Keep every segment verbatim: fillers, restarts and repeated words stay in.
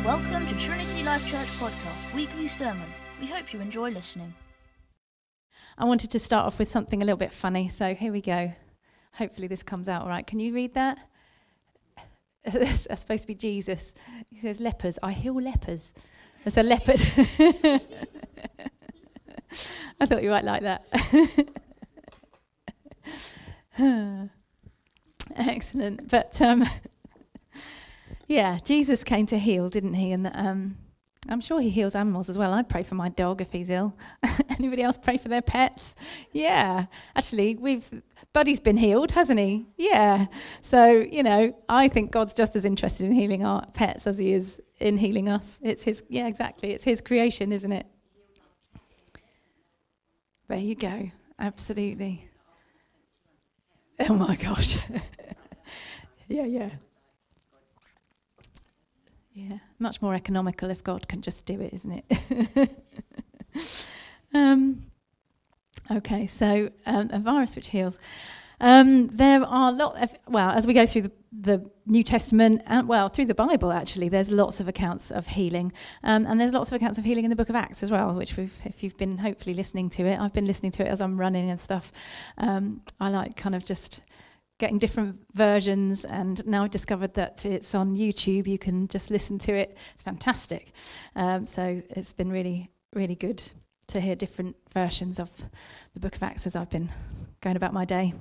Welcome to Trinity Life Church Podcast Weekly Sermon. We hope you enjoy listening. I wanted to start off with something a little bit funny, so here we go. Hopefully this comes out all right. Can you read that? That's supposed to be Jesus. He says, lepers, I heal lepers. There's a leopard. I thought you might like that. Excellent. But um, yeah, Jesus came to heal, didn't he? And um, I'm sure he heals animals as well. I pray for my dog if he's ill. Anybody else pray for their pets? Yeah. Actually, we've Buddy's been healed, hasn't he? Yeah. So, you know, I think God's just as interested in healing our pets as he is in healing us. It's his, yeah, exactly. It's his creation, isn't it? There you go. Absolutely. Oh my gosh. yeah, yeah. Yeah, much more economical if God can just do it, isn't it? um, okay, so um, a virus which heals. Um, there are a lot of, well, as we go through the, the New Testament, and well, through the Bible actually, there's lots of accounts of healing. Um, and there's lots of accounts of healing in the book of Acts as well, which we've, if you've been hopefully listening to it, I've been listening to it as I'm running and stuff. Um, I like kind of just getting different versions, and now I've discovered that it's on YouTube. You can just listen to it. It's fantastic. Um, so it's been really, really good to hear different versions of the book of Acts as I've been going about my day.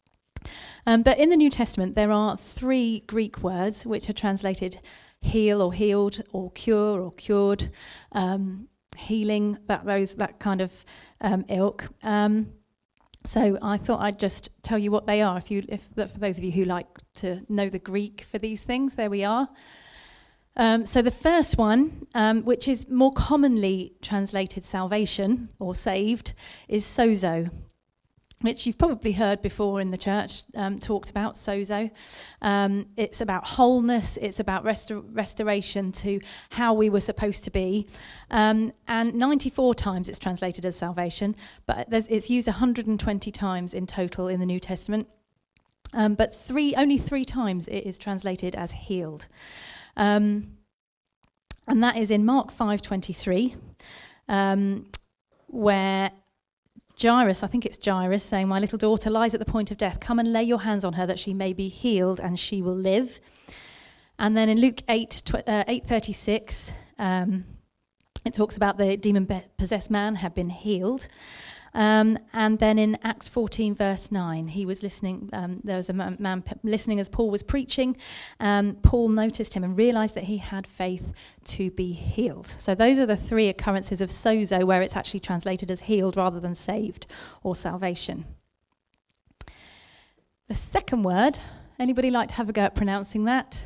Um, but in the New Testament, there are three Greek words which are translated heal or healed or cure or cured, um, healing, that those that kind of um, ilk. Um, so I thought I'd just tell you what they are. If you, if for those of you who like to know the Greek for these things, there we are. Um, so the first one, um, which is more commonly translated salvation or saved, is sozo, which you've probably heard before in the church, um, talked about, sozo. Um, it's about wholeness, it's about restor- restoration to how we were supposed to be. Um, and ninety-four times it's translated as salvation, but there's, it's used one hundred twenty times in total in the New Testament. Um, but three, only three times it is translated as healed. Um, and that is in Mark five twenty-three, um, where Jairus, I think it's Jairus, saying, my little daughter lies at the point of death. Come and lay your hands on her that she may be healed and she will live. And then in Luke eight, tw- uh, eight thirty-six, um, it talks about the demon-possessed man had been healed. Um, and then in Acts fourteen, verse nine, he was listening. Um, there was a man, man p- listening as Paul was preaching. Um, Paul noticed him and realized that he had faith to be healed. So those are the three occurrences of sozo where it's actually translated as healed rather than saved or salvation. The second word, anybody like to have a go at pronouncing that?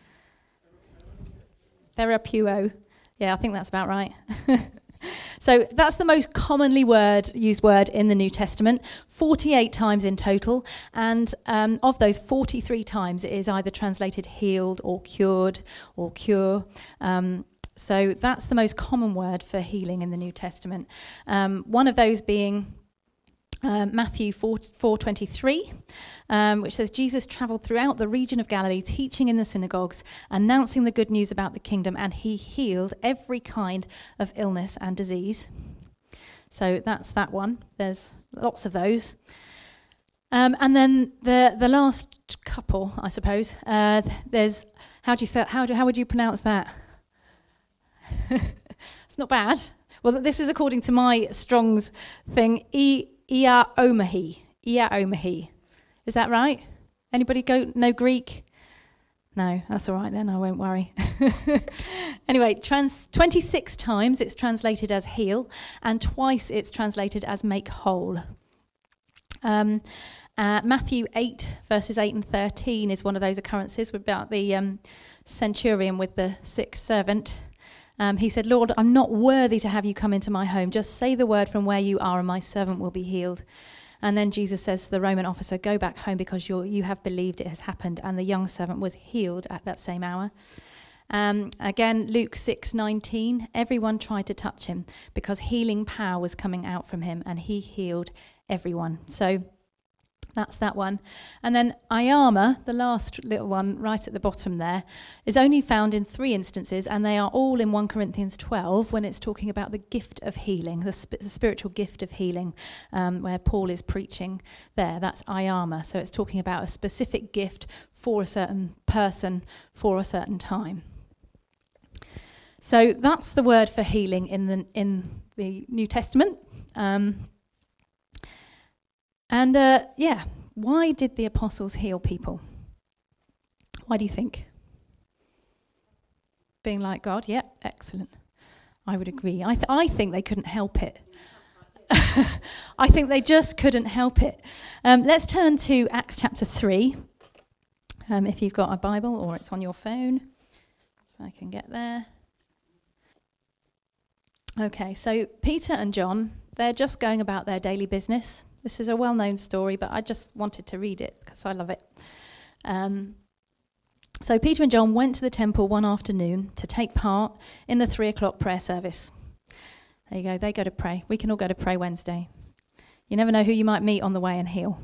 Therapuo. Yeah, I think that's about right. So that's the most commonly word used word in the New Testament, forty-eight times in total, and um, of those, forty-three times it is either translated healed or cured or cure. Um, so that's the most common word for healing in the New Testament. Um, one of those being Uh, Matthew four twenty-three, um, which says, Jesus travelled throughout the region of Galilee, teaching in the synagogues, announcing the good news about the kingdom, and he healed every kind of illness and disease. So that's that one. There's lots of those. Um, and then the the last couple, I suppose. Uh, there's how do you say how do how would you pronounce that? It's not bad. Well, this is according to my Strong's thing. E Ia Omahi. Ia Omahi. Is that right? Anybody go know Greek? No, that's all right then, I won't worry. Anyway, trans, twenty-six times it's translated as heal, and twice it's translated as make whole. Um, uh, Matthew eight, verses eight and thirteen is one of those occurrences about the um, centurion with the sick servant. Um, he said, Lord, I'm not worthy to have you come into my home. Just say the word from where you are and my servant will be healed. And then Jesus says to the Roman officer, go back home because you're, you have believed it has happened. And the young servant was healed at that same hour. Um, again, Luke six nineteen, everyone tried to touch him because healing power was coming out from him and he healed everyone. So That's that one. And then Iama, the last little one right at the bottom there, is only found in three instances, and they are all in First Corinthians twelve when it's talking about the gift of healing, the, sp- the spiritual gift of healing, um, where Paul is preaching there. That's Iama. So it's talking about a specific gift for a certain person for a certain time. So that's the word for healing in the in the New Testament. Um, and uh, yeah, why did the apostles heal people? Why do you think? Being like God? Yeah, excellent. I would agree. I th- I think they couldn't help it. I think they just couldn't help it. Um, let's turn to Acts chapter three. Um, if you've got a Bible or it's on your phone, if I can get there. Okay, so Peter and John, they're just going about their daily business. This is a well-known story, but I just wanted to read it because I love it. Um, so Peter and John went to the temple one afternoon to take part in the three o'clock prayer service. There you go, they go to pray. We can all go to pray Wednesday. You never know who you might meet on the way and heal.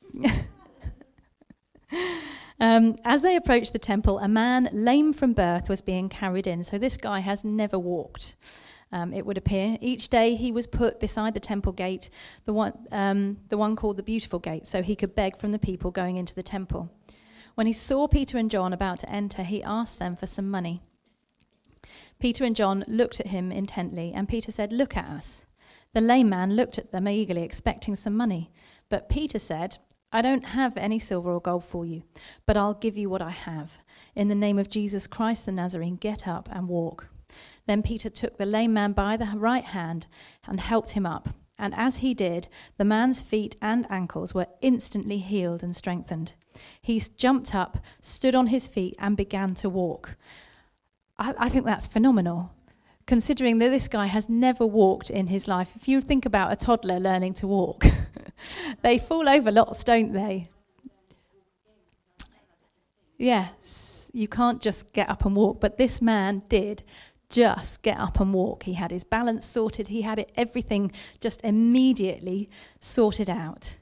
Um, as they approached the temple, a man lame from birth was being carried in. So this guy has never walked, um, it would appear. Each day he was put beside the temple gate, the one, um, the one called the Beautiful Gate, so he could beg from the people going into the temple. When he saw Peter and John about to enter, he asked them for some money. Peter and John looked at him intently, and Peter said, "Look at us." The lame man looked at them eagerly, expecting some money. But Peter said, "I don't have any silver or gold for you, but I'll give you what I have. In the name of Jesus Christ the Nazarene, get up and walk." Then Peter took the lame man by the right hand and helped him up. And as he did, the man's feet and ankles were instantly healed and strengthened. He jumped up, stood on his feet, and began to walk. I, I think that's phenomenal, considering that this guy has never walked in his life. If you think about a toddler learning to walk, they fall over lots, don't they? Yes, you can't just get up and walk, but this man did just get up and walk. He had his balance sorted, he had it, everything just immediately sorted out.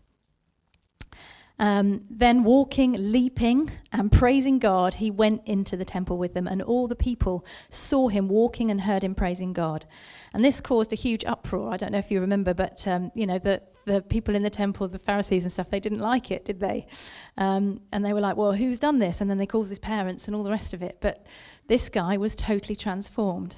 Um, then walking, leaping, and praising God, he went into the temple with them, and all the people saw him walking and heard him praising God. And this caused a huge uproar. I don't know if you remember, but um, you know, the, the people in the temple, the Pharisees and stuff, they didn't like it, did they? Um, and they were like, well, who's done this? And then they called his parents and all the rest of it. But this guy was totally transformed.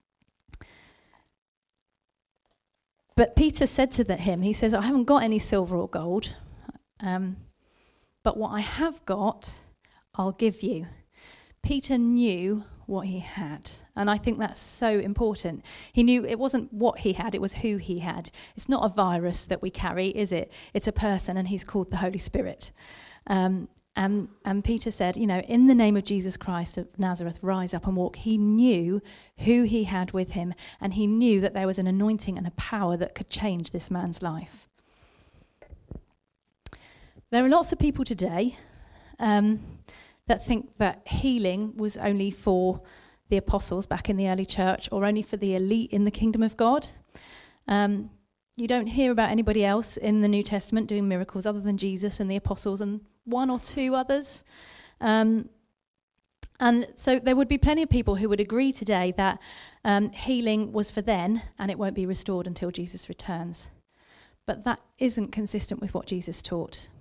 But Peter said to the, him, he says, "I haven't got any silver or gold, um, but what I have got, I'll give you." Peter knew what he had, and I think that's so important. He knew it wasn't what he had, it was who he had. It's not a virus that we carry, is it? It's a person, and he's called the Holy Spirit. Um, and, and Peter said, you know, "In the name of Jesus Christ of Nazareth, rise up and walk." He knew who he had with him, and he knew that there was an anointing and a power that could change this man's life. There are lots of people today um, that think that healing was only for the apostles back in the early church, or only for the elite in the kingdom of God. Um, you don't hear about anybody else in the New Testament doing miracles other than Jesus and the apostles and one or two others. Um, and so there would be plenty of people who would agree today that um, healing was for then, and it won't be restored until Jesus returns. But that isn't consistent with what Jesus taught.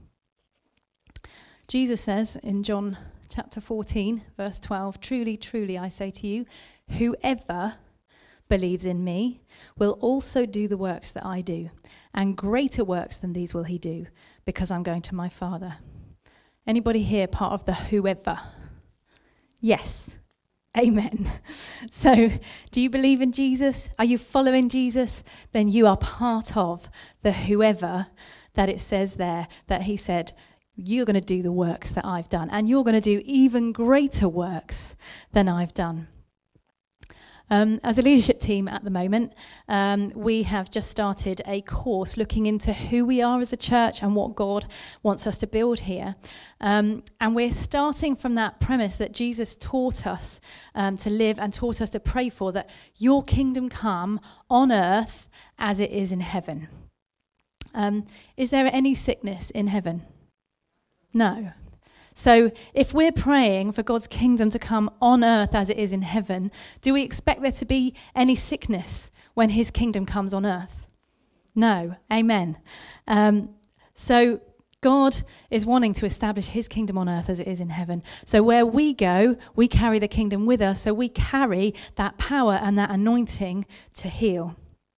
Jesus says in John chapter fourteen, verse twelve, "Truly, truly, I say to you, whoever believes in me will also do the works that I do, and greater works than these will he do, because I'm going to my Father." Anybody here part of the whoever? Yes. Amen. So, do you believe in Jesus? Are you following Jesus? Then you are part of the whoever that it says there, that he said, "You're going to do the works that I've done, and you're going to do even greater works than I've done." Um, as a leadership team at the moment, um, we have just started a course looking into who we are as a church and what God wants us to build here. Um, and we're starting from that premise that Jesus taught us um, to live and taught us to pray for, that your kingdom come on earth as it is in heaven. Um, is there any sickness in heaven? No. So if we're praying for God's kingdom to come on earth as it is in heaven, do we expect there to be any sickness when his kingdom comes on earth? No. Amen. Um, so God is wanting to establish his kingdom on earth as it is in heaven. So where we go, we carry the kingdom with us. So we carry that power and that anointing to heal.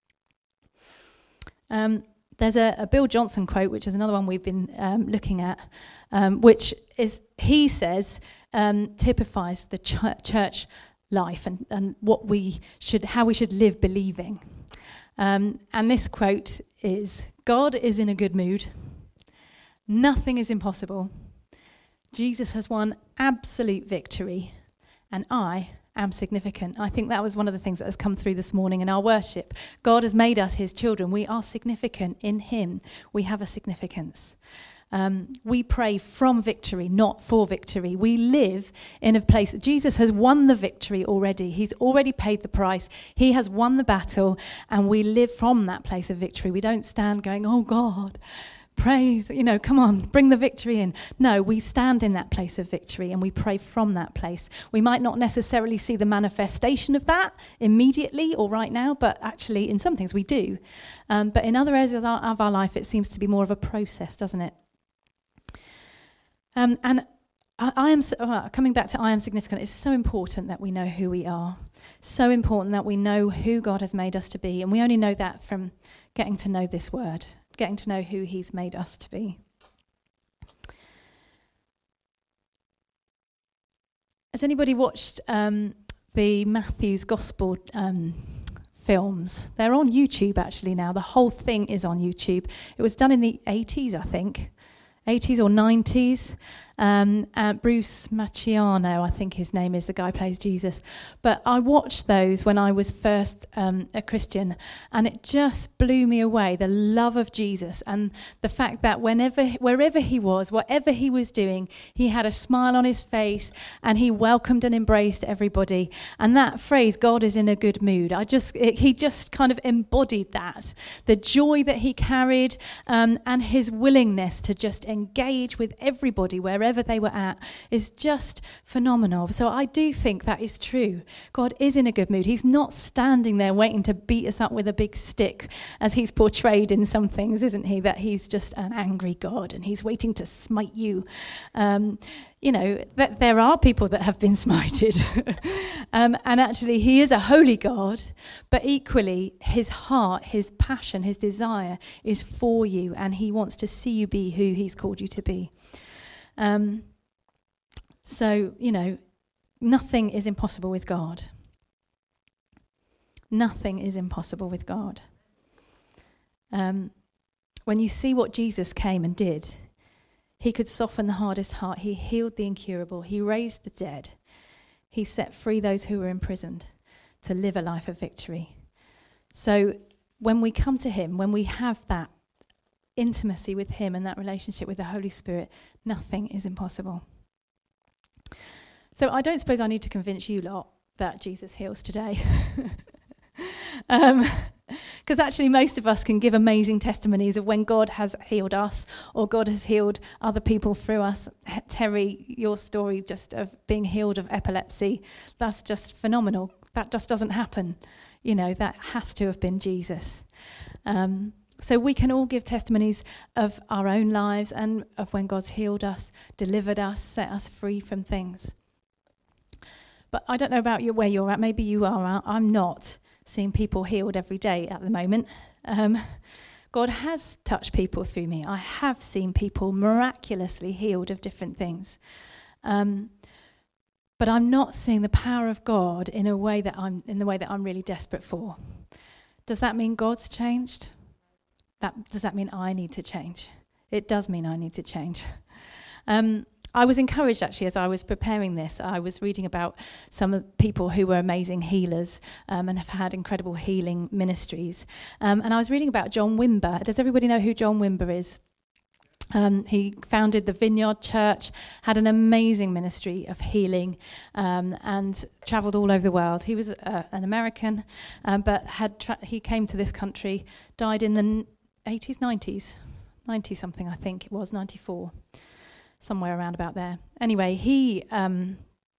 Um, there's a, a Bill Johnson quote, which is another one we've been um, looking at, um, which is, he says, um, typifies the ch- church life and, and what we should, how we should live believing. Um, and this quote is, God is in a good mood. Nothing is impossible. Jesus has won absolute victory, and I am significant. I think that was one of the things that has come through this morning in our worship. God has made us his children. We are significant in him. We have a significance. Um, we pray from victory, not for victory. We live in a place that Jesus has won the victory already. He's already paid the price. He has won the battle, and we live from that place of victory. We don't stand going, oh God, praise, you know, come on, bring the victory in. No, we stand in that place of victory and we pray from that place. We might not necessarily see the manifestation of that immediately or right now, but actually in some things we do. Um, but in other areas of our, of our life, it seems to be more of a process, doesn't it? Um, and I, I am, uh, coming back to I am significant, it's so important that we know who we are. So important that we know who God has made us to be. And we only know that from getting to know this word. Getting to know who he's made us to be. Has anybody watched um, the Matthew's Gospel um, films? They're on YouTube actually now. The whole thing is on YouTube. It was done in the eighties, I think. eighties or nineties. Um, uh, Bruce Maciano, I think his name is, the guy who plays Jesus. But I watched those when I was first um, a Christian, and it just blew me away, the love of Jesus and the fact that whenever, wherever he was, whatever he was doing, he had a smile on his face and he welcomed and embraced everybody. And that phrase, God is in a good mood, I just it, he just kind of embodied that, the joy that he carried um, and his willingness to just engage with everybody wherever they were at is just phenomenal. So I do think that is true. God is in a good mood. He's not standing there waiting to beat us up with a big stick as he's portrayed in some things, isn't he? That he's just an angry God and he's waiting to smite you. Um, you know, th- there are people that have been smited. um, and actually he is a holy God, but equally his heart, his passion, his desire is for you, and he wants to see you be who he's called you to be. Um, so, you know, nothing is impossible with God. Nothing is impossible with God. Um, when you see what Jesus came and did, he could soften the hardest heart. He healed the incurable. He raised the dead. He set free those who were imprisoned to live a life of victory. So when we come to him, when we have that intimacy with him and that relationship with the Holy Spirit, nothing is impossible. So I don't suppose I need to convince you lot that Jesus heals today. um, because actually most of us can give amazing testimonies of when God has healed us or God has healed other people through us. Terry, your story just of being healed of epilepsy, that's just phenomenal. That just doesn't happen. You know, that has to have been Jesus. Um, So we can all give testimonies of our own lives and of when God's healed us, delivered us, set us free from things. But I don't know about you, where you're at. Maybe you are. I'm not seeing people healed every day at the moment. Um, God has touched people through me. I have seen people miraculously healed of different things. Um, but I'm not seeing the power of God in a way that I'm in the way that I'm really desperate for. Does that mean God's changed? That, does that mean I need to change? It does mean I need to change. Um, I was encouraged, actually, as I was preparing this. I was reading about some of the people who were amazing healers um, and have had incredible healing ministries. Um, and I was reading about John Wimber. Does everybody know who John Wimber is? Um, he founded the Vineyard Church, had an amazing ministry of healing, um, and travelled all over the world. He was uh, an American, um, but had tra- he came to this country, died in the eighties, nineties, ninety something, I think it was, ninety-four, somewhere around about there. Anyway, he um,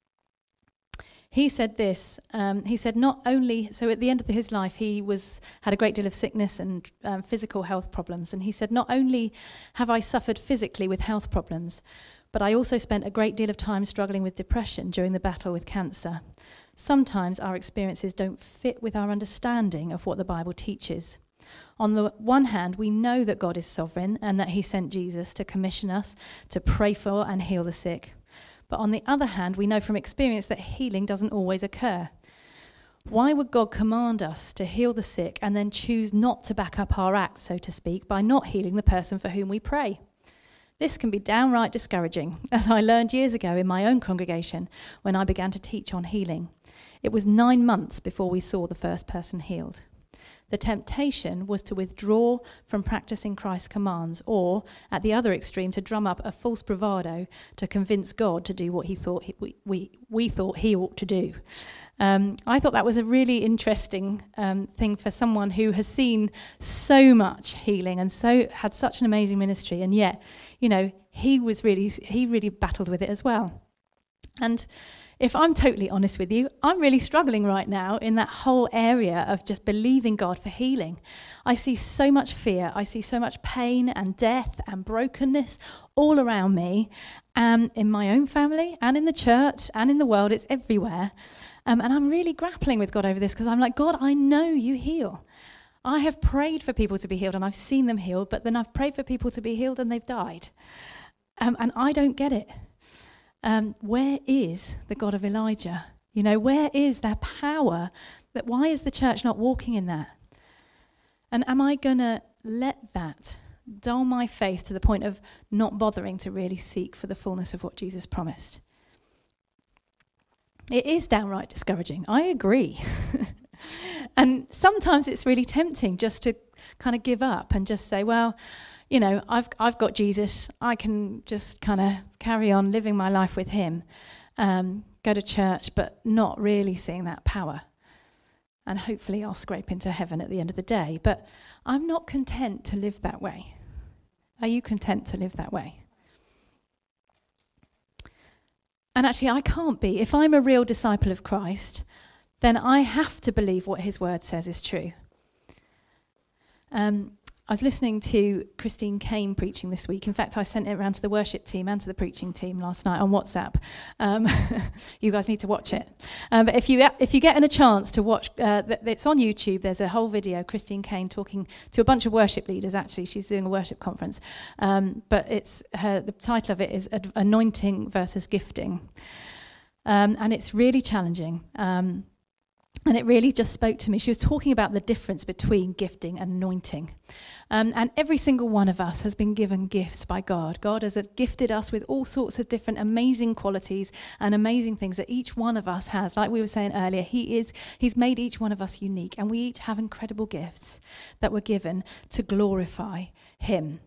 he said this. Um, he said not only, so at the end of his life, he was had a great deal of sickness and um, physical health problems. And he said, not only have I suffered physically with health problems, but I also spent a great deal of time struggling with depression during the battle with cancer. Sometimes our experiences don't fit with our understanding of what the Bible teaches. On the one hand, we know that God is sovereign and that he sent Jesus to commission us to pray for and heal the sick. But on the other hand, we know from experience that healing doesn't always occur. Why would God command us to heal the sick and then choose not to back up our act, so to speak, by not healing the person for whom we pray? This can be downright discouraging, as I learned years ago in my own congregation when I began to teach on healing. It was nine months before we saw the first person healed. The temptation was to withdraw from practicing Christ's commands, or, at the other extreme, to drum up a false bravado to convince God to do what he thought he, we, we, we thought he ought to do. Um, I thought that was a really interesting um, thing for someone who has seen so much healing and so had such an amazing ministry, and yet, you know, he was really he really battled with it as well. And if I'm totally honest with you, I'm really struggling right now in that whole area of just believing God for healing. I see so much fear, I see so much pain and death and brokenness all around me, um, in my own family and in the church and in the world. It's everywhere. Um, and I'm really grappling with God over this because I'm like, God, I know you heal. I have prayed for people to be healed and I've seen them healed, but then I've prayed for people to be healed and they've died. Um, and I don't get it. Um, where is the God of Elijah? You know, where is that power? That why is the church not walking in that? And am I going to let that dull my faith to the point of not bothering to really seek for the fullness of what Jesus promised? It is downright discouraging. I agree. And sometimes it's really tempting just to kind of give up and just say, well, you know, I've I've got Jesus. I can just kind of carry on living my life with him, um, go to church, but not really seeing that power. And hopefully I'll scrape into heaven at the end of the day. But I'm not content to live that way. Are you content to live that way? And actually, I can't be. If I'm a real disciple of Christ, then I have to believe what his word says is true. Um, I was listening to Christine Kane preaching this week. In fact, I sent it around to the worship team and to the preaching team last night on WhatsApp. Um, you guys need to watch it. Um, but if you if you get a chance to watch, uh, th- it's on YouTube. There's a whole video, Christine Kane talking to a bunch of worship leaders. Actually, she's doing a worship conference. Um, but it's her, the title of it is Ad- Anointing versus Gifting, um, and it's really challenging. Um, And it really just spoke to me. She was talking about the difference between gifting and anointing. Um, and every single one of us has been given gifts by God. God has gifted us with all sorts of different amazing qualities and amazing things that each one of us has. Like we were saying earlier, he is, he's made each one of us unique. And we each have incredible gifts that were given to glorify him.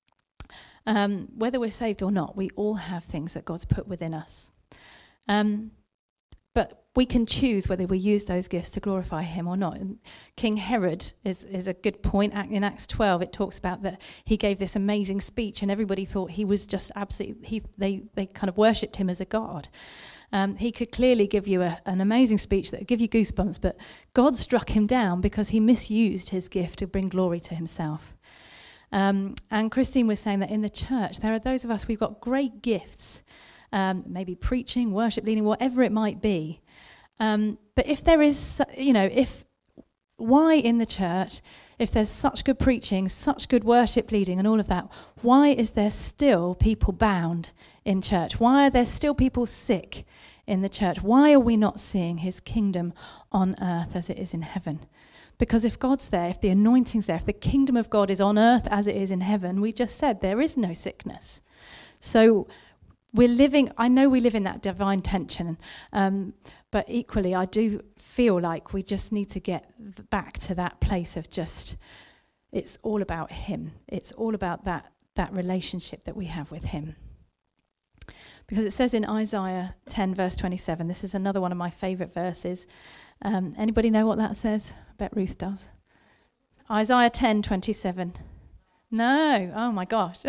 Um, whether we're saved or not, we all have things that God's put within us. Um, but we can choose whether we use those gifts to glorify him or not. And King Herod is, is a good point. In Acts twelve, it talks about that he gave this amazing speech and everybody thought he was just absolutely, he, they, they kind of worshipped him as a god. Um, he could clearly give you a, an amazing speech that would give you goosebumps, but God struck him down because he misused his gift to bring glory to himself. Um, and Christine was saying that in the church, there are those of us, we've got great gifts, um, maybe preaching, worship leading, whatever it might be. Um, but if there is, you know, if, why in the church, if there's such good preaching, such good worship leading and all of that, why is there still people bound in church? Why are there still people sick in the church? Why are we not seeing his kingdom on earth as it is in heaven? Because if God's there, if the anointing's there, if the kingdom of God is on earth as it is in heaven, we just said there is no sickness. So we're living, I know we live in that divine tension, um, but equally I do feel like we just need to get back to that place of just, it's all about him. It's all about that, that relationship that we have with him. Because it says in Isaiah ten verse twenty-seven, this is another one of my favourite verses. Um, anybody know what that says? I bet Ruth does. Isaiah ten twenty-seven. No. Oh my gosh.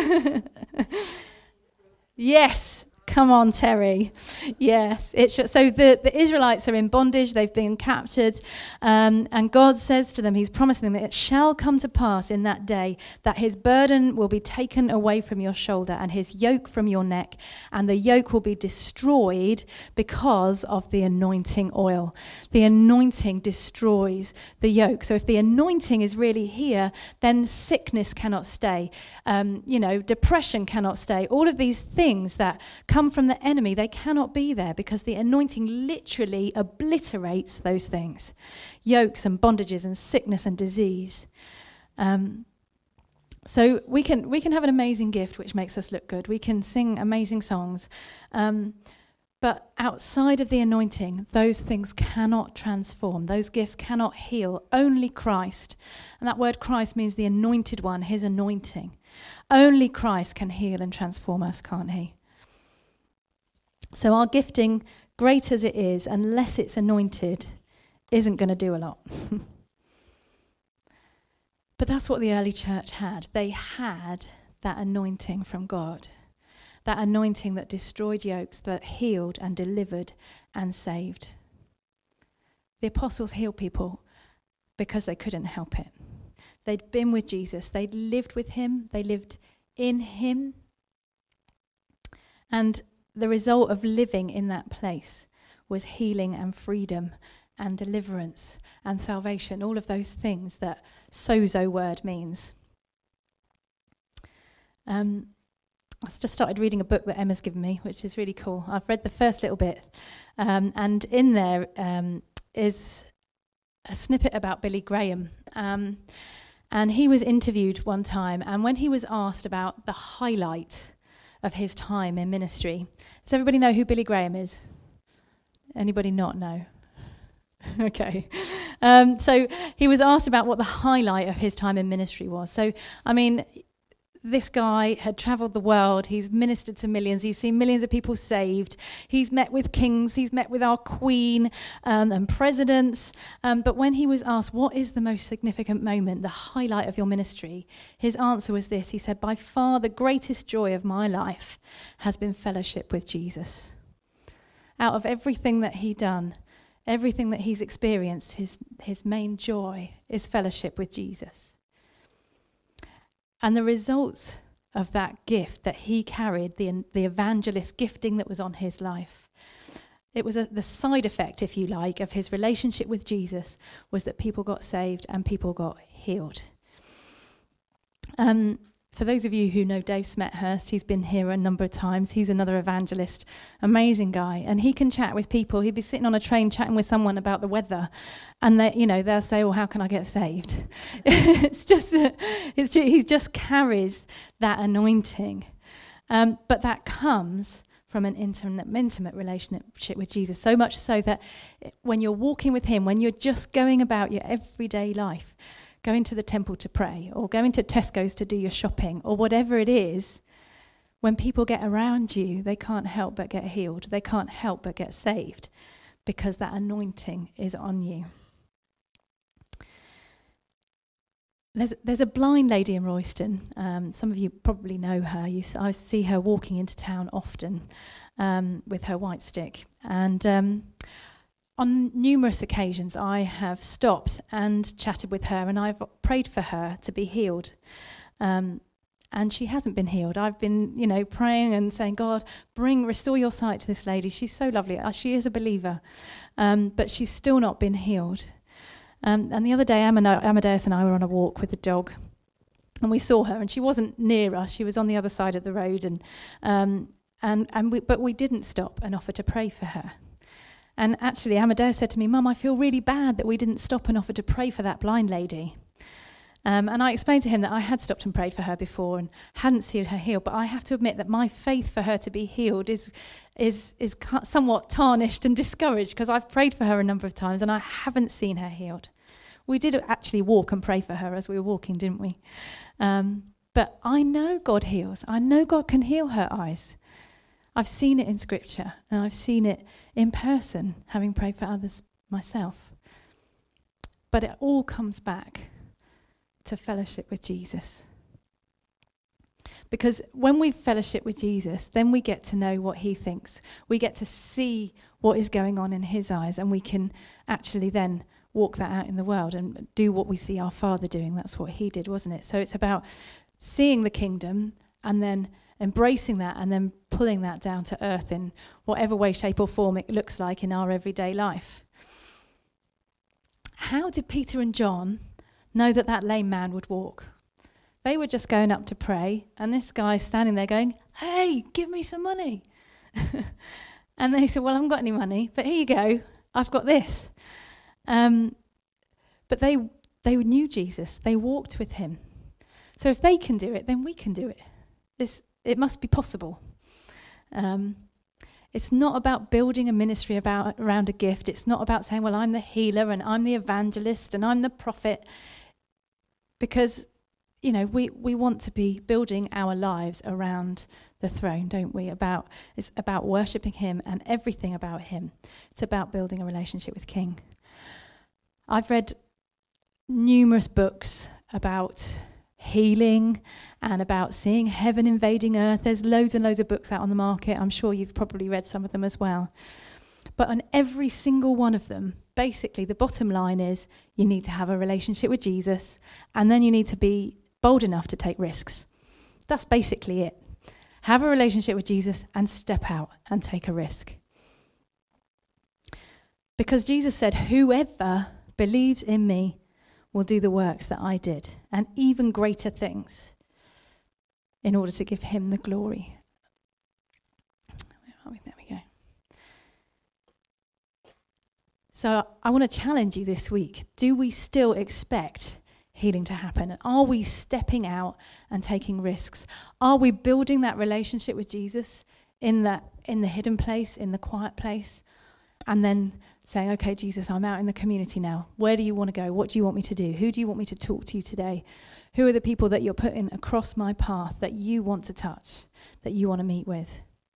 Yes. Come on, Terry. Yes. It should, so the, the Israelites are in bondage. They've been captured. Um, and God says to them, he's promising them, it shall come to pass in that day that his burden will be taken away from your shoulder and his yoke from your neck. And the yoke will be destroyed because of the anointing oil. The anointing destroys the yoke. So if the anointing is really here, then sickness cannot stay. Um, you know, depression cannot stay. All of these things that come from the enemy, they cannot be there because the anointing literally obliterates those things. Yokes and bondages and sickness and disease. Um, so we can we can have an amazing gift which makes us look good. We can sing amazing songs. Um, but outside of the anointing, those things cannot transform. Those gifts cannot heal. Only Christ. And that word Christ means the anointed one, his anointing. Only Christ can heal and transform us, can't he? So our gifting, great as it is, unless it's anointed, isn't going to do a lot. But that's what the early church had. They had that anointing from God. That anointing that destroyed yokes, that healed and delivered and saved. The apostles healed people because they couldn't help it. They'd been with Jesus. They'd lived with him. They lived in him. And the result of living in that place was healing and freedom and deliverance and salvation, all of those things that sozo word means. Um, I've just started reading a book that Emma's given me, which is really cool. I've read the first little bit, um, and in there um, is a snippet about Billy Graham. Um, and he was interviewed one time, and when he was asked about the highlight of his time in ministry. Does everybody know who Billy Graham is? Anybody not know? Okay. Um, so he was asked about what the highlight of his time in ministry was. So, I mean, this guy had travelled the world. He's ministered to millions. He's seen millions of people saved. He's met with kings. He's met with our queen um, and presidents. Um, but when he was asked, what is the most significant moment, the highlight of your ministry? His answer was this. He said, by far the greatest joy of my life has been fellowship with Jesus. Out of everything that he'd done, everything that he's experienced, his, his main joy is fellowship with Jesus. And the results of that gift that he carried, the, the evangelist gifting that was on his life, it was a, the side effect, if you like, of his relationship with Jesus was that people got saved and people got healed. Um, for those of you who know Dave Smethurst, he's been here a number of times. He's another evangelist, amazing guy. And he can chat with people. He'd be sitting on a train chatting with someone about the weather. And they, you know, they'll say, well, how can I get saved? it's just, a, it's just, he just carries that anointing. Um, but that comes from an intimate, intimate relationship with Jesus. So much so that when you're walking with him, when you're just going about your everyday life, going to the temple to pray, or going to Tesco's to do your shopping, or whatever it is, when people get around you, they can't help but get healed. They can't help but get saved because that anointing is on you. There's, there's a blind lady in Royston. Um, some of you probably know her. You, I see her walking into town often um, with her white stick. And um, on numerous occasions, I have stopped and chatted with her, and I've prayed for her to be healed. Um, and she hasn't been healed. I've been, you know, praying and saying, God, bring, restore your sight to this lady. She's so lovely. Uh, she is a believer. Um, but she's still not been healed. Um, and the other day, Amadeus and I were on a walk with the dog, and we saw her, and she wasn't near us. She was on the other side of the road, and um, and and we, but we didn't stop and offer to pray for her. And actually, Amadeus said to me, Mum, I feel really bad that we didn't stop and offer to pray for that blind lady. Um, and I explained to him that I had stopped and prayed for her before and hadn't seen her healed, but I have to admit that my faith for her to be healed is is is somewhat tarnished and discouraged because I've prayed for her a number of times and I haven't seen her healed. We did actually walk and pray for her as we were walking, didn't we? Um, but I know God heals. I know God can heal her eyes. I've seen it in Scripture and I've seen it in person, having prayed for others myself. But it all comes back to fellowship with Jesus. Because when we fellowship with Jesus, then we get to know what he thinks. We get to see what is going on in his eyes, and we can actually then walk that out in the world and do what we see our Father doing. That's what he did, wasn't it? So it's about seeing the kingdom and then embracing that and then pulling that down to earth in whatever way, shape or form it looks like in our everyday life. How did Peter and John know that that lame man would walk? They were just going up to pray, and this guy's standing there going, "Hey, give me some money." And they said, "Well, I haven't got any money, but here you go. I've got this." Um, but they they knew Jesus. They walked with him. So if they can do it, then we can do it. It's, it must be possible. Um, it's not about building a ministry about around a gift. It's not about saying, well, I'm the healer and I'm the evangelist and I'm the prophet. Because, you know, we, we want to be building our lives around the throne, don't we? About it's about worshipping him and everything about him. It's about building a relationship with King. I've read numerous books about healing and about seeing heaven invading earth. There's loads and loads of books out on the market. I'm sure you've probably read some of them as well. But on every single one of them, basically the bottom line is you need to have a relationship with Jesus, and then you need to be bold enough to take risks. That's basically it. Have a relationship with Jesus and step out and take a risk. Because Jesus said, whoever believes in me will do the works that I did, and even greater things, in order to give him the glory. Where are we? There we go. So I want to challenge you this week. Do we still expect healing to happen? And are we stepping out and taking risks? Are we building that relationship with Jesus in that in the hidden place, in the quiet place? And then saying, okay, Jesus, I'm out in the community now. Where do you want to go? What do you want me to do? Who do you want me to talk to today? Who are the people that you're putting across my path that you want to touch, that you want to meet with?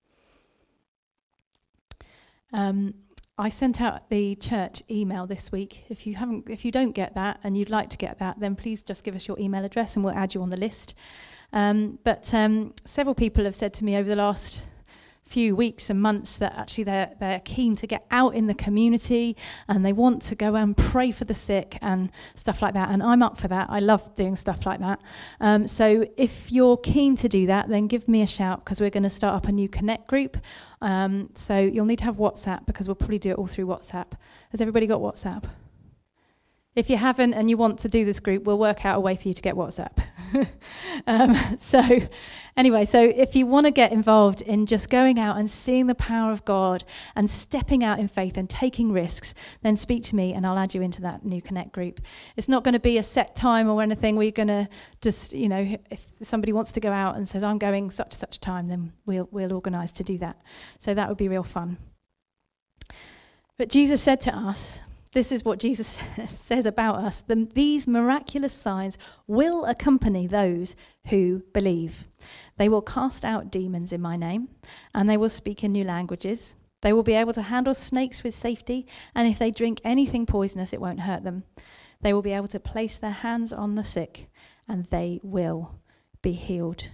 Um, I sent out the church email this week. If you haven't, if you don't get that and you'd like to get that, then please just give us your email address and we'll add you on the list. Um, but um, several people have said to me over the last few weeks and months that actually they're they're keen to get out in the community and they want to go and pray for the sick and stuff like that, and I'm up for that. I love doing stuff like that. Um, so if you're keen to do that, then give me a shout, because we're going to start up a new Connect group. Um, so you'll need to have WhatsApp, because we'll probably do it all through WhatsApp. Has everybody got WhatsApp? If you haven't and you want to do this group, we'll work out a way for you to get WhatsApp. um, so anyway, so if you want to get involved in just going out and seeing the power of God and stepping out in faith and taking risks, then speak to me and I'll add you into that new Connect group. It's not going to be a set time or anything. We're going to just, you know, if somebody wants to go out and says, I'm going such and such time, then we'll we'll organise to do that. So that would be real fun. But Jesus said to us, this is what Jesus says about us. The, these miraculous signs will accompany those who believe. They will cast out demons in my name, and they will speak in new languages. They will be able to handle snakes with safety, and if they drink anything poisonous, it won't hurt them. They will be able to place their hands on the sick, and they will be healed.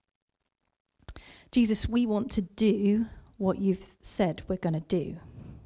Jesus, we want to do what you've said we're going to do.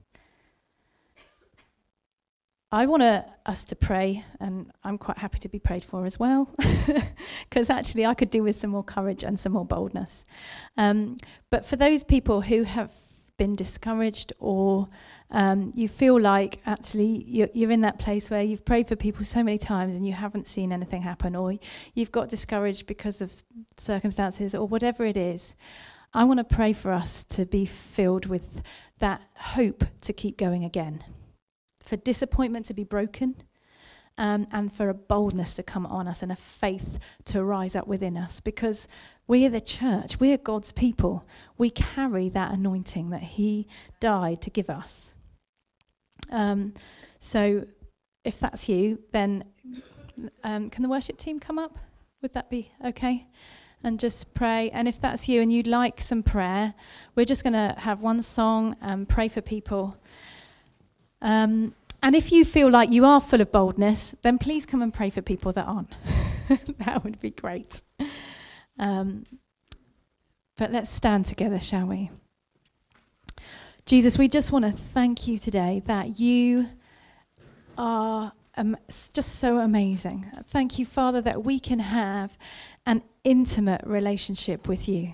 I want to, us to pray, and I'm quite happy to be prayed for as well, because actually I could do with some more courage and some more boldness. Um, but for those people who have been discouraged, or um, you feel like actually you're, you're in that place where you've prayed for people so many times and you haven't seen anything happen, or you've got discouraged because of circumstances or whatever it is, I want to pray for us to be filled with that hope to keep going again. For disappointment to be broken, um, and for a boldness to come on us and a faith to rise up within us, because we are the church, we are God's people. We carry that anointing that he died to give us. Um, so if that's you, then um, can the worship team come up? Would that be okay? And just pray. And if that's you and you'd like some prayer, we're just going to have one song and pray for people. Um, and if you feel like you are full of boldness, then please come and pray for people that aren't. That would be great. Um, but let's stand together, shall we? Jesus, we just want to thank you today that you are um, just so amazing. Thank you, Father, that we can have an intimate relationship with you.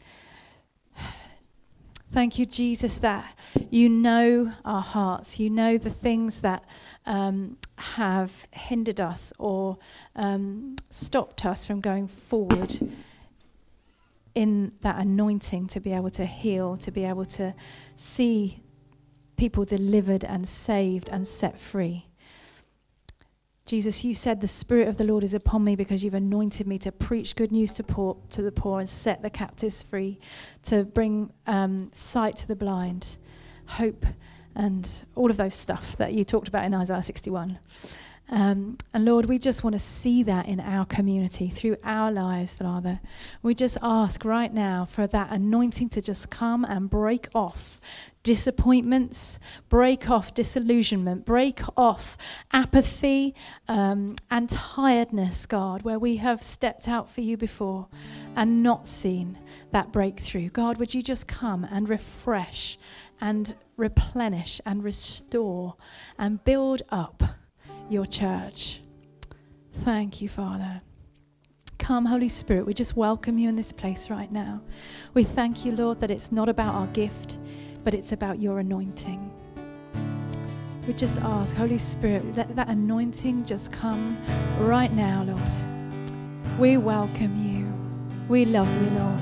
Thank you, Jesus, that you know our hearts. You know the things that um, have hindered us or um, stopped us from going forward in that anointing to be able to heal, to be able to see people delivered and saved and set free. Jesus, you said the Spirit of the Lord is upon me because you've anointed me to preach good news to poor, to the poor and set the captives free, to bring um, sight to the blind, hope, and all of those stuff that you talked about in Isaiah sixty-one. Um, and Lord, we just want to see that in our community, through our lives, Father. We just ask right now for that anointing to just come and break off disappointments, break off disillusionment, break off apathy um, and tiredness, God, where we have stepped out for you before and not seen that breakthrough. God, would you just come and refresh and replenish and restore and build up your church. Thank you, Father. Come, Holy Spirit, we just welcome you in this place right now. We thank you, Lord, that it's not about our gift, but it's about your anointing. We just ask, Holy Spirit, let that anointing just come right now, Lord. We welcome you. We love you, Lord.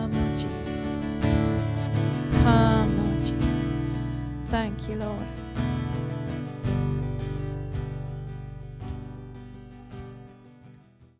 Come, Lord Jesus. Thank you, Lord.